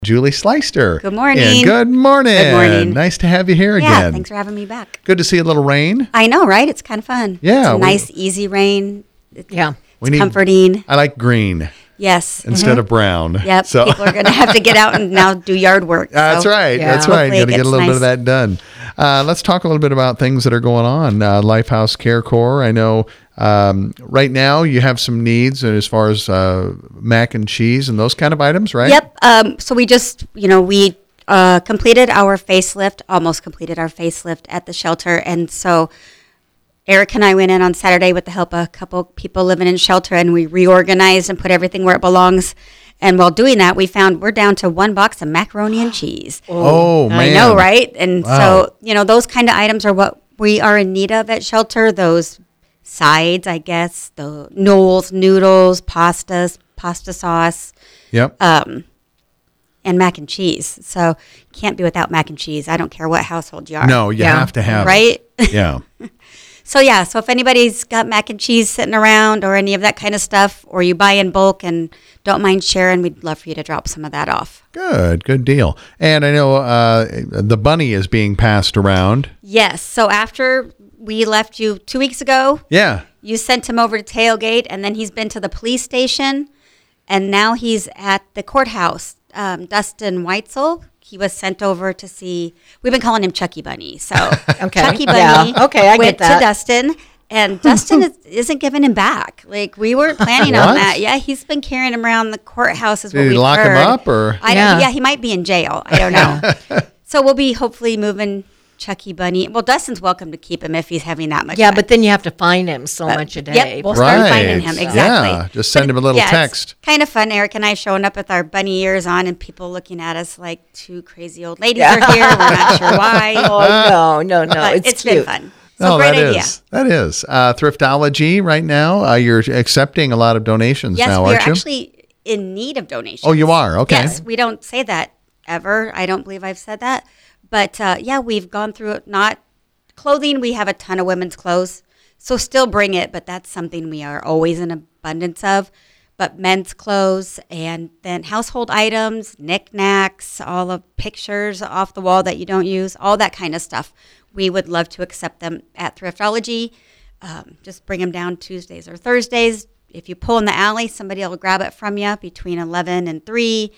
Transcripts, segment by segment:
Julie Sleister. Good morning. And good morning. Good morning. Nice to have you here Yeah, again. thanks for having me back. Good to see a little rain. I know, right? It's kind of fun. Yeah, It's a nice, easy rain. Yeah. It's comforting. I like green Yes. instead of brown. Yep. So People are going to have to get out and now do yard work. that's right. Yeah. That's right. Hopefully Got to it get a gets little bit of nice. that done. Let's talk a little bit about things that are going on. Lifehouse Care Corps. I know right now you have some needs as far as mac and cheese and those kind of items, right? Yep. So we just, we completed our facelift, almost completed our facelift at the shelter. And so Eric and I went in on Saturday with the help of a couple people living in shelter, and we reorganized and put everything where it belongs. And while doing that, we found we're down to one box of macaroni and cheese. Oh, man. I know, right? And Wow. so, those kind of items are what we are in need of at shelter. Those sides, I guess, the Knowles, noodles, pasta sauce, Yep. and mac and cheese. So can't be without mac and cheese. I don't care what household you are. No, you Yeah. have to have Right? it. Yeah. So if anybody's got mac and cheese sitting around or any of that kind of stuff, or you buy in bulk and don't mind sharing, we'd love for you to drop some of that off. Good deal. And I know the bunny is being passed around. Yes. So after we left you 2 weeks ago, Yeah. you sent him over to tailgate, and then he's been to the police station, and now he's at the courthouse. Dustin Weitzel, he was sent over to see, we've been calling him Chucky Bunny. So Okay. Chucky Bunny Yeah. Okay, I went get that. to Dustin, and Dustin isn't giving him back. Like, we weren't planning on What? that. Yeah, he's been carrying him around the courthouse is what Did he we've lock him heard. up, or? I Yeah. don't, yeah, he might be in jail. I don't know. So we'll be hopefully moving Chucky Bunny. Well, Dustin's welcome to keep him if he's having that much Yeah, fun. but then you have to fine him so much a day. Yep, we'll start finding him. Right. Exactly. Yeah, just send him a little text. Kind of fun. Eric and I showing up with our bunny ears on, and people looking at us like two crazy old ladies are here. We're not sure why. Oh, no. But It's been cute. fun. So Oh, great that idea. is. That is. Thriftology right now, you're accepting a lot of donations Yes, now, we are aren't you? actually in need of donations. Oh, you are? Okay. Yes, we don't say that ever. I don't believe I've said that. But we've gone through it. Not clothing. We have a ton of women's clothes. So still bring it, but that's something we are always in abundance of. But men's clothes, and then household items, knickknacks, all the pictures off the wall that you don't use, all that kind of stuff. We would love to accept them at Thriftology. Just bring them down Tuesdays or Thursdays. If you pull in the alley, somebody will grab it from you between 11 and 3.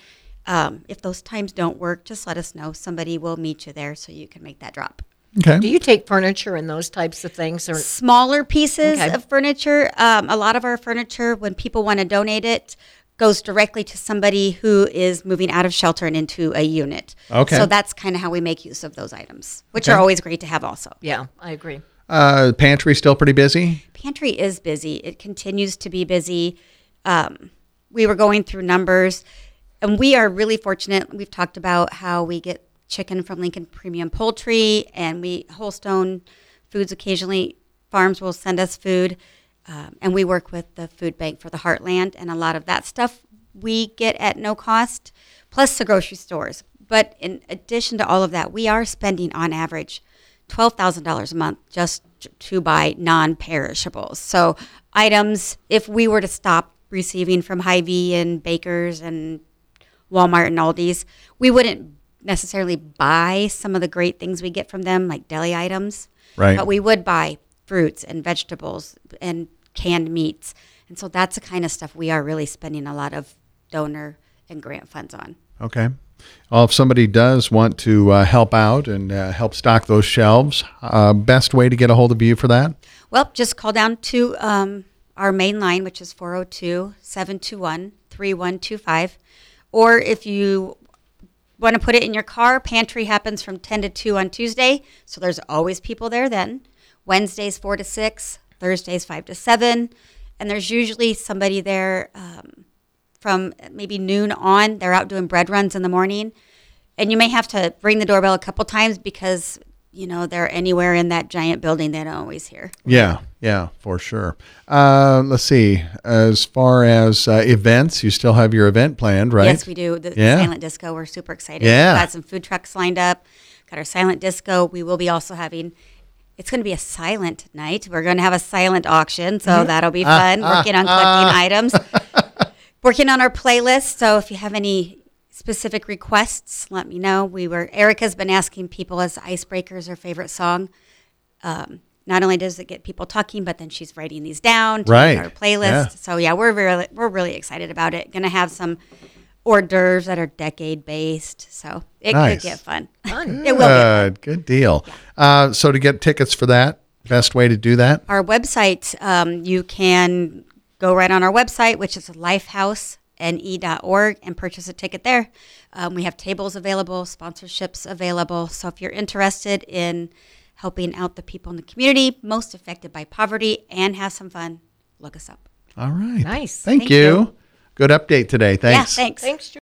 If those times don't work, just let us know. Somebody will meet you there so you can make that drop. Okay. Do you take furniture and those types of things? Or Smaller pieces Okay. of furniture. A lot of our furniture, when people want to donate it, goes directly to somebody who is moving out of shelter and into a unit. Okay. So that's kind of how we make use of those items, which Okay. are always great to have also. Yeah, I agree. Pantry still pretty busy? Pantry is busy. It continues to be busy. We were going through numbers, and we are really fortunate. We've talked about how we get chicken from Lincoln Premium Poultry, and Holstone Foods occasionally, farms will send us food, and we work with the food bank for the Heartland, and a lot of that stuff we get at no cost, plus the grocery stores. But in addition to all of that, we are spending on average $12,000 a month just to buy non-perishables. So items, if we were to stop receiving from Hy-Vee and Baker's and Walmart and Aldi's, we wouldn't necessarily buy some of the great things we get from them, like deli items. Right. But we would buy fruits and vegetables and canned meats. And so that's the kind of stuff we are really spending a lot of donor and grant funds on. Okay. Well, if somebody does want to help out and help stock those shelves, best way to get a hold of you for that? Well, just call down to our main line, which is 402-721-3125. Or if you want to put it in your car, pantry happens from 10 to 2 on Tuesday, so there's always people there then. Wednesdays 4 to 6, Thursdays 5 to 7, and there's usually somebody there from maybe noon on. They're out doing bread runs in the morning, and you may have to ring the doorbell a couple times because they're anywhere in that giant building. They don't always hear. Yeah, for sure. Let's see. As far as events, you still have your event planned, right? Yes, we do. The Yeah. silent disco. We're super excited. Yeah. We've got some food trucks lined up. Got our silent disco. We will be also having. It's going to be a silent night. We're going to have a silent auction, so that'll be fun. Working on collecting items. Working on our playlist. So if you have any specific requests, let me know. Erica's been asking people as icebreakers their favorite song. Not only does it get people talking, but then she's writing these down to Right. our playlist. Yeah. So yeah, we're really excited about it. Going to have some hors d'oeuvres that are decade based, so it Nice. could get fun. Fun. It will get fun. Good deal. So to get tickets for that, best way to do that? Our website, you can go right on our website, which is lifehousene.org, and purchase a ticket there. We have tables available, sponsorships available. So if you're interested in helping out the people in the community most affected by poverty and have some fun, look us up. All right. Nice. Thank Thank you. you. Good update today. Thanks. Yeah, thanks. Thanks,